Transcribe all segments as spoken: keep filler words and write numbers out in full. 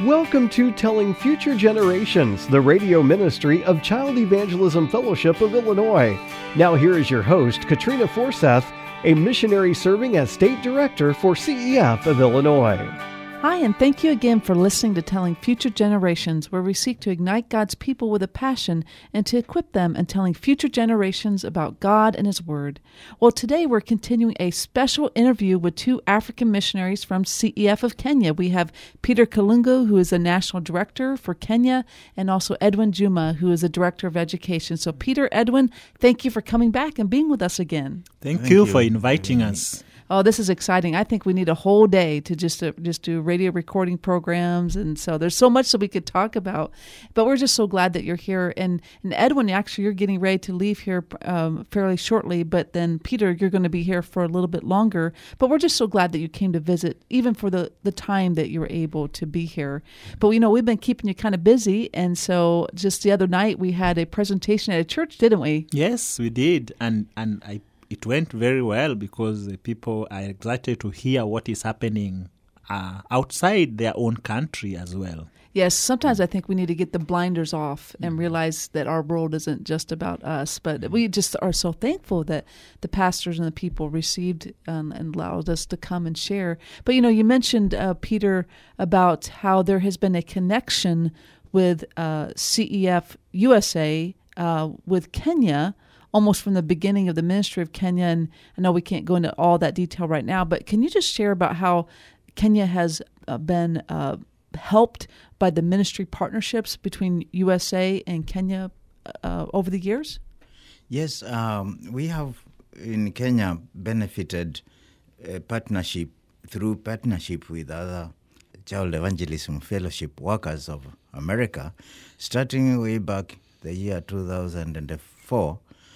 Welcome to Telling Future Generations, the radio ministry of Child Evangelism Fellowship of Illinois. Now here is your host, Katrina Forseth, a missionary serving as State Director for C E F of Illinois. Hi, and thank you again for listening to Telling Future Generations, where we seek to ignite God's people with a passion and to equip them in telling future generations about God and His Word. Well, today we're continuing a special interview with two African missionaries from C E F of Kenya. We have Peter Kalungu, who is the National Director for Kenya, and also Edwin Juma, who is the Director of Education. So Peter, Edwin, thank you for coming back and being with us again. Thank, Thank you, you for inviting us. Oh, this is exciting. I think we need a whole day to just to, just do radio recording programs. And so there's so much that we could talk about. But we're just so glad that you're here. And, and Edwin, actually, you're getting ready to leave here um, fairly shortly. But then, Peter, you're going to be here for a little bit longer. But we're just so glad that you came to visit, even for the, the time that you were able to be here. But, you know, we've been keeping you kind of busy. And so just the other night, we had a presentation at a church, didn't we? Yes, we did. And, and I It went very well because the people are excited to hear what is happening uh, outside their own country as well. Yes, sometimes I think we need to get the blinders off and realize that our world isn't just about us. But we just are so thankful that the pastors and the people received um, and allowed us to come and share. But, you know, you mentioned, uh, Peter, about how there has been a connection with uh, C E F U S A uh, with Kenya, almost from the beginning of the ministry of Kenya. And I know we can't go into all that detail right now, but can you just share about how Kenya has uh, been uh, helped by the ministry partnerships between U S A and Kenya uh, over the years? Yes, um, we have in Kenya benefited a partnership through partnership with other Child Evangelism Fellowship workers of America, starting way back the year two thousand four.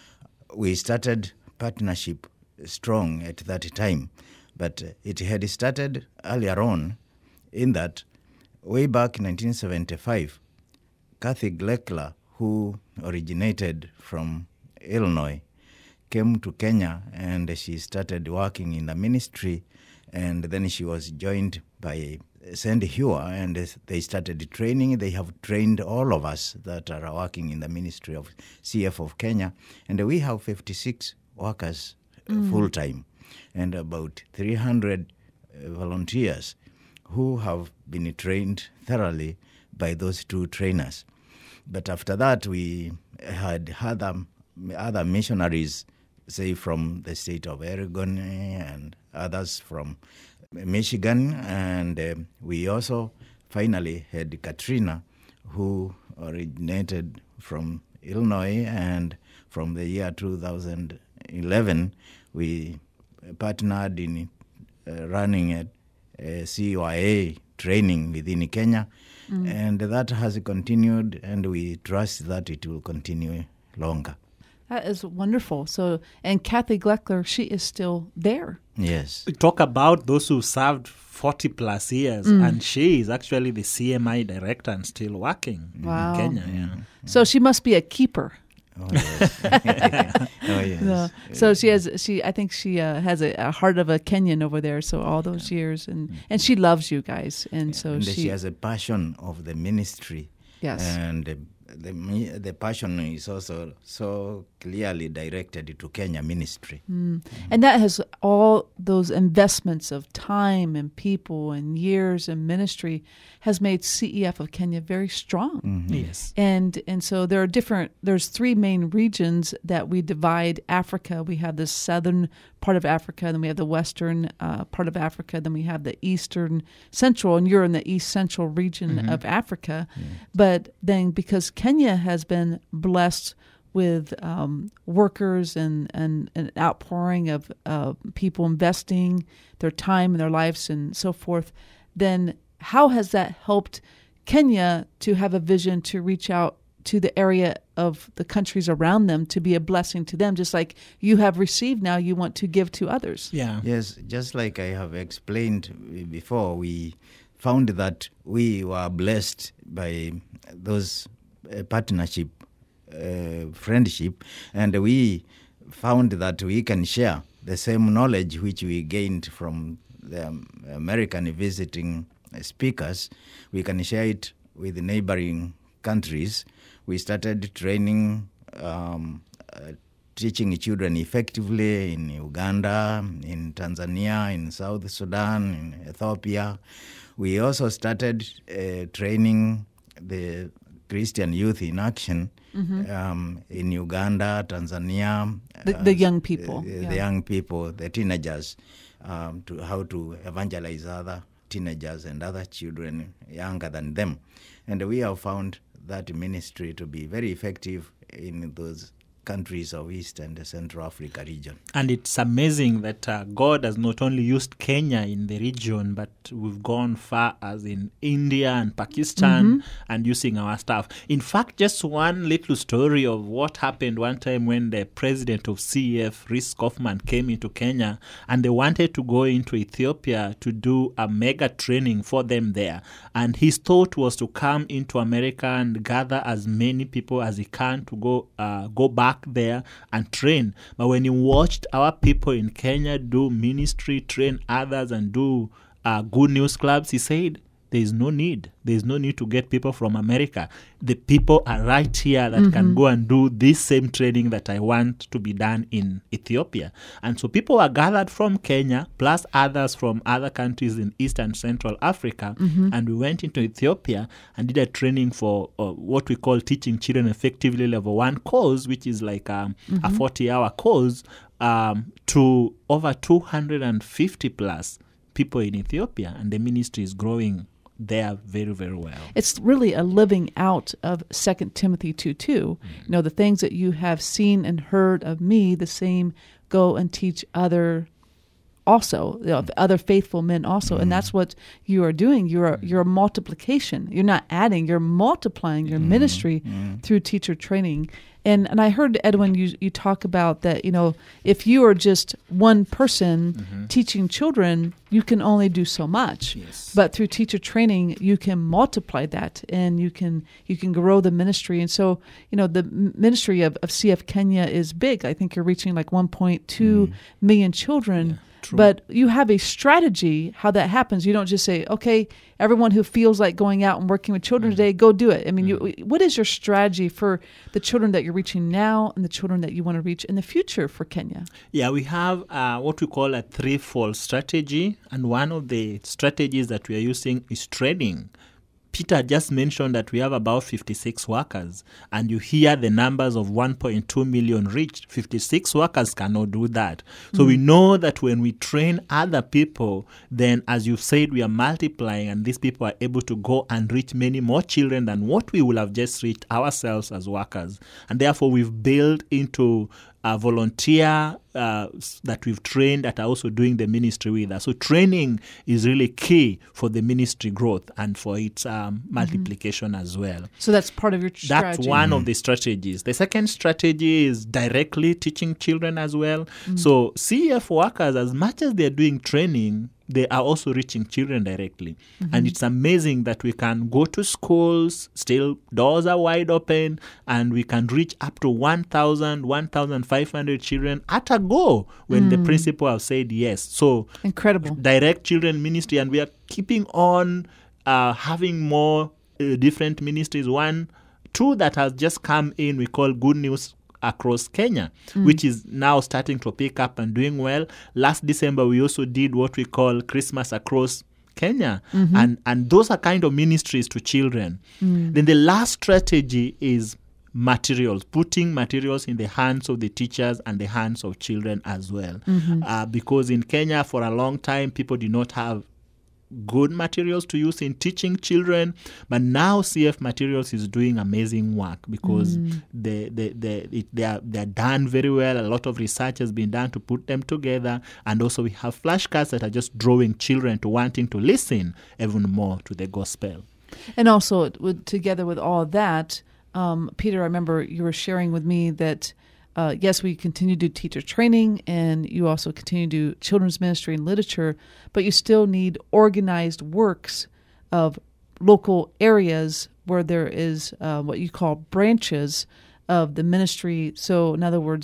We started partnership strong at that time, but it had started earlier on in that way back in nineteen seventy-five, Kathy Gleckler, who originated from Illinois, came to Kenya and she started working in the ministry, and then she was joined by Sandy Hewer, and they started training. They have trained all of us that are working in the ministry of C E F of Kenya, and we have fifty-six workers mm. full-time and about three hundred volunteers who have been trained thoroughly by those two trainers. But after that, we had other, other missionaries, say from the state of Oregon and others from Michigan, and uh, we also finally had Katrina, who originated from Illinois, and from the year two thousand eleven, we partnered in uh, running a, a C Y A training within Kenya, mm. and that has continued, and we trust that it will continue longer. That is wonderful. So, and Kathy Gleckler, she is still there. Yes. We talk about those who served forty plus years, mm. and she is actually the C M I director and still working wow. in Kenya. Yeah. So she must be a keeper. Oh yes. oh yes. So, so she has. She. I think she uh, has a, a heart of a Kenyan over there. So all those yeah. years, and and she loves you guys, and yeah. so and she, she has a passion of the ministry. Yes. And uh, the the passion is also so clearly directed to Kenya ministry. Mm. And that has all those investments of time and people and years and ministry has made C E F of Kenya very strong. Mm-hmm. Yes. And and so there are different, there's three main regions that we divide Africa. We have the southern part of Africa, then we have the western uh, part of Africa, then we have the eastern central, and you're in the east central region mm-hmm. of Africa. Yeah. But then because Kenya has been blessed with um, workers and, and an outpouring of uh, people investing their time and their lives and so forth, then how has that helped Kenya to have a vision to reach out to the area of the countries around them to be a blessing to them, just like you have received now, you want to give to others? Yeah. Yes, just like I have explained before, we found that we were blessed by those uh, partnership, uh, friendship, and we found that we can share the same knowledge which we gained from the American visiting speakers, we can share it with the neighboring countries. We started training, um, uh, teaching children effectively in Uganda, in Tanzania, in South Sudan, in Ethiopia. We also started uh, training the Christian youth in action mm-hmm. um, in Uganda, Tanzania. The, uh, the young people. The, yeah. the young people, the teenagers, um, to how to evangelize other teenagers and other children younger than them. And we have found that ministry to be very effective in those countries of East and the Central Africa region. And it's amazing that uh, God has not only used Kenya in the region, but we've gone far as in India and Pakistan mm-hmm. and using our staff. In fact, just one little story of what happened one time when the president of C E F, Rhys Kaufman, came into Kenya and they wanted to go into Ethiopia to do a mega training for them there. And his thought was to come into America and gather as many people as he can to go uh, go back there and train. But when he watched our people in Kenya do ministry, train others and do uh, good news clubs, he said, there is no need. There is no need to get people from America. The people are right here that mm-hmm. can go and do this same training that I want to be done in Ethiopia. And so people are gathered from Kenya, plus others from other countries in East and Central Africa. Mm-hmm. And we went into Ethiopia and did a training for uh, what we call Teaching Children Effectively Level one course, which is like um, mm-hmm. a forty-hour course um, to over two hundred fifty plus people in Ethiopia. And the ministry is growing there very, very well. It's really a living out of Second Timothy two two. Mm-hmm. You know, the things that you have seen and heard of me, the same go and teach other also, you know, other faithful men also. Mm-hmm. And that's what you are doing. You're you're a multiplication. You're not adding, you're multiplying your mm-hmm. ministry mm-hmm. through teacher training. And and I heard, Edwin, you, you talk about that, you know, if you are just one person mm-hmm. teaching children, you can only do so much. Yes. But through teacher training, you can multiply that and you can you can grow the ministry. And so, you know, the ministry of, of C F Kenya is big. I think you're reaching like one point two mm. million children. Yeah. True. But you have a strategy how that happens. You don't just say, okay, everyone who feels like going out and working with children mm-hmm. today, go do it. I mean, mm-hmm. you, what is your strategy for the children that you're reaching now and the children that you want to reach in the future for Kenya? Yeah, we have uh, what we call a threefold strategy. And one of the strategies that we are using is training. Peter just mentioned that we have about fifty-six workers, and you hear the numbers of one point two million reached. fifty-six workers cannot do that. So mm. we know that when we train other people, then as you've said, we are multiplying, and these people are able to go and reach many more children than what we will have just reached ourselves as workers. And therefore, we've built into a volunteer uh, that we've trained that are also doing the ministry with us. So training is really key for the ministry growth and for its um, multiplication mm-hmm. as well. So that's part of your strategy. That's one mm-hmm. of the strategies. The second strategy is directly teaching children as well. Mm-hmm. So C E F workers, as much as they're doing training, they are also reaching children directly. Mm-hmm. And it's amazing that we can go to schools, still doors are wide open, and we can reach up to one thousand, one thousand five hundred children at a go when mm. the principal have said yes. So incredible. Direct children ministry, and we are keeping on uh, having more uh, different ministries. One, two that has just come in, we call Good News Across Kenya, mm. which is now starting to pick up and doing well. Last December, we also did what we call Christmas Across Kenya, mm-hmm. and, and those are kind of ministries to children. Mm. Then the last strategy is materials, putting materials in the hands of the teachers and the hands of children as well. Mm-hmm. Uh, because in Kenya, for a long time, people did not have good materials to use in teaching children, but now C F Materials is doing amazing work because mm. they they they it, they are they are done very well. A lot of research has been done to put them together, and also we have flashcards that are just drawing children to wanting to listen even more to the gospel. And also, with, together with all that, um, Peter, I remember you were sharing with me that. Uh, yes, we continue to do teacher training, and you also continue to do children's ministry and literature, but you still need organized works of local areas where there is uh, what you call branches of the ministry. So, in other words,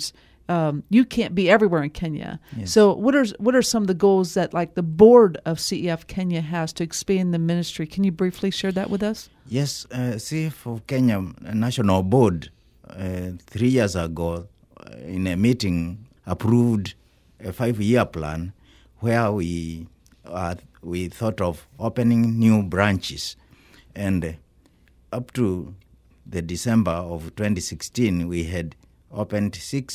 um, you can't be everywhere in Kenya. Yes. So what are what are some of the goals that like the board of C E F Kenya has to expand the ministry? Can you briefly share that with us? Yes, uh, C E F of Kenya National Board uh, three years ago uh, in a meeting approved a five-year plan where we uh, we thought of opening new branches, and uh, up to the December of twenty sixteen, we had opened six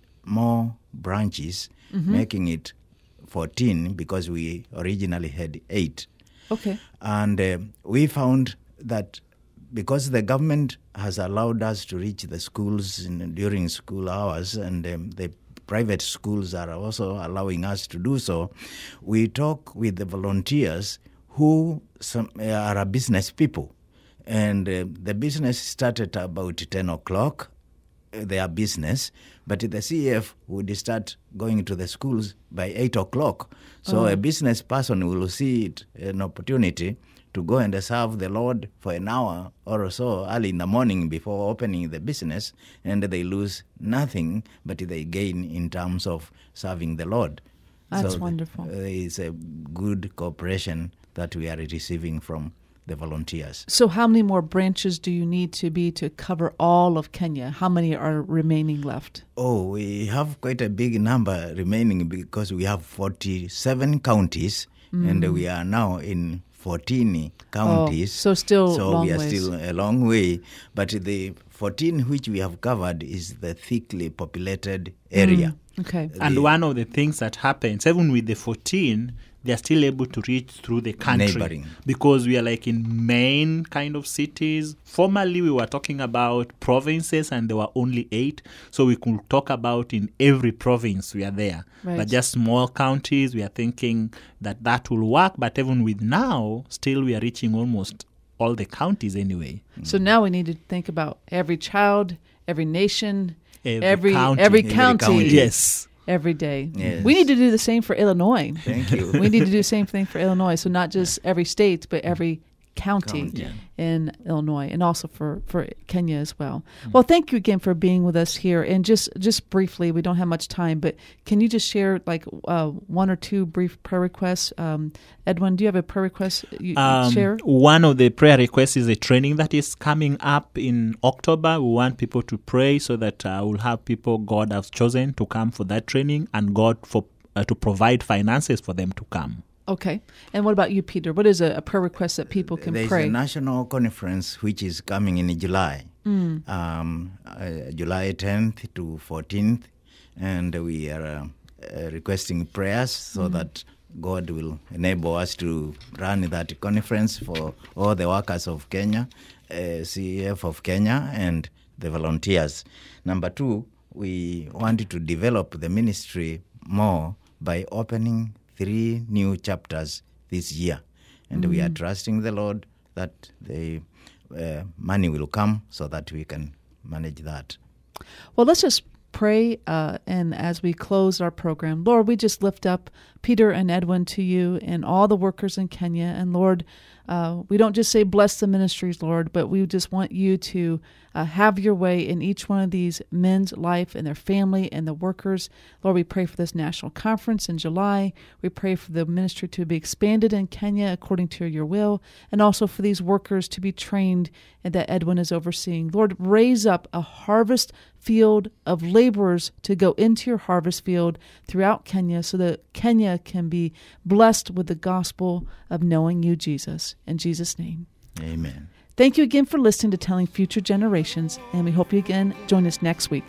more branches, mm-hmm. making it fourteen because we originally had eight. Okay. And uh, we found that because the government has allowed us to reach the schools in, during school hours, and um, the private schools are also allowing us to do so, we talk with the volunteers who some, are business people. And uh, the business started about ten o'clock, uh, their business, but the C E F would start going to the schools by eight o'clock. So oh. a business person will see it an opportunity to go and serve the Lord for an hour or so early in the morning before opening the business, and they lose nothing, but they gain in terms of serving the Lord. That's so wonderful. There is a good cooperation that we are receiving from the volunteers. So how many more branches do you need to be to cover all of Kenya? How many are remaining left? Oh, we have quite a big number remaining because we have forty-seven counties, mm. and we are now in fourteen counties. Oh, so still so long we are ways. still a long way. But the fourteen which we have covered is the thickly populated area. Mm. Okay. And The- one of the things that happens, even with the fourteen, they are still able to reach through the country. Neighboring. Because we are like in main kind of cities. Formerly, we were talking about provinces and there were only eight. So we could talk about in every province we are there. Right. But just small counties, we are thinking that that will work. But even with now, still we are reaching almost all the counties anyway. So now we need to think about every child, every nation, Every every county. every Every county, county. Yes. every day. Yes. We need to do the same for Illinois. Thank you. We need to do the same thing for Illinois. So not just every state, but every county, County. Yeah. in Illinois, and also for, for Kenya as well. Well, thank you again for being with us here. And just just briefly, we don't have much time, but can you just share like uh, one or two brief prayer requests? Um, Edwin, do you have a prayer request you Um, share? One of the prayer requests is a training that is coming up in October. We want people to pray so that uh, we'll have people God has chosen to come for that training, and God for uh, to provide finances for them to come. Okay. And what about you, Peter? What is a, a prayer request that people can There is pray? a national conference which is coming in July, Mm. um, uh, July tenth to fourteenth, and we are uh, uh, requesting prayers so that God will enable us to run that conference for all the workers of Kenya, uh, C E F of Kenya, and the volunteers. Number two, we wanted to develop the ministry more by opening three new chapters this year. And we are trusting the Lord that the uh, money will come so that we can manage that. Well, let's just pray, uh, and as we close our program, Lord, we just lift up Peter and Edwin to you and all the workers in Kenya. And Lord, uh, we don't just say bless the ministries, Lord, but we just want you to uh, have your way in each one of these men's life and their family and the workers. Lord, we pray for this national conference in July. We pray for the ministry to be expanded in Kenya according to your will, and also for these workers to be trained and that Edwin is overseeing. Lord, raise up a harvest field of laborers to go into your harvest field throughout Kenya so that Kenya can be blessed with the gospel of knowing you, Jesus. In Jesus' name. Amen. Thank you again for listening to Telling Future Generations, and we hope you again join us next week.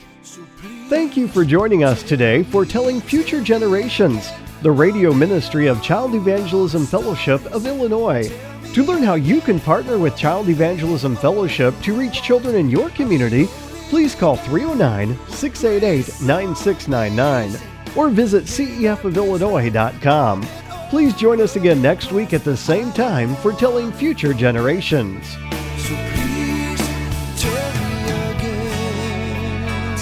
Thank you for joining us today for Telling Future Generations, the radio ministry of Child Evangelism Fellowship of Illinois. To learn how you can partner with Child Evangelism Fellowship to reach children in your community, please call three oh nine, six eight eight, nine six nine nine or visit C E F of Illinois dot com. Please join us again next week at the same time for Telling Future Generations. So please tell me again.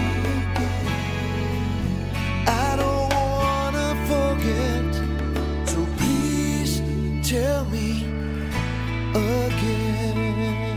I don't wanna forget. So please tell me again.